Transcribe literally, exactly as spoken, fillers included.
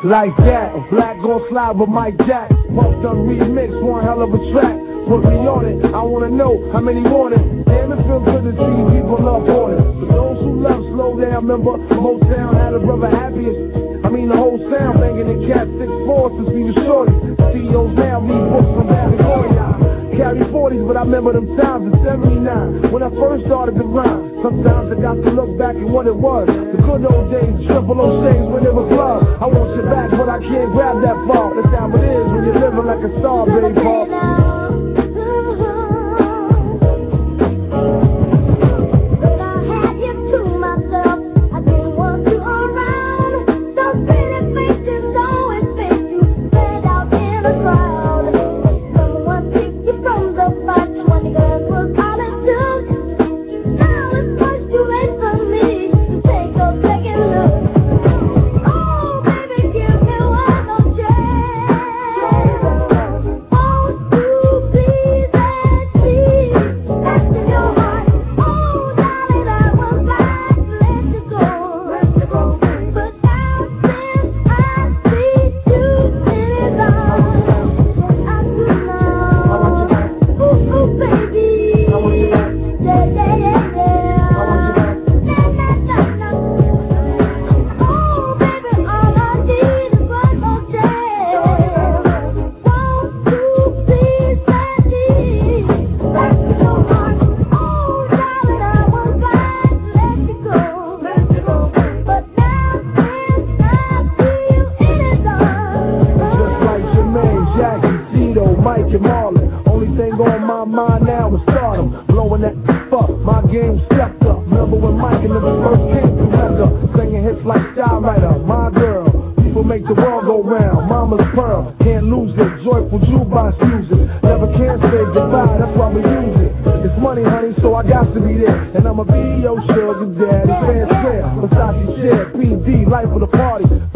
like that. Black gon' slide with Mike Jack. Puff done remix, one hell of a track. Put me on it, I wanna know how many want it. Damn, it feels good to see people love on it. For those who love slow down, remember Motown had a brother happiest. I mean the whole sound banging in Cat six four since we was shorty. C E Os now need books from Babylonia. Carry forties, but I remember them times in seventy-nine when I first started to rhyme. Sometimes I got to look back at what it was. The good old days, triple O shades when it was love. I want you back, but I can't grab that far. That's how it is when you're living like a star, baby. Life of the party.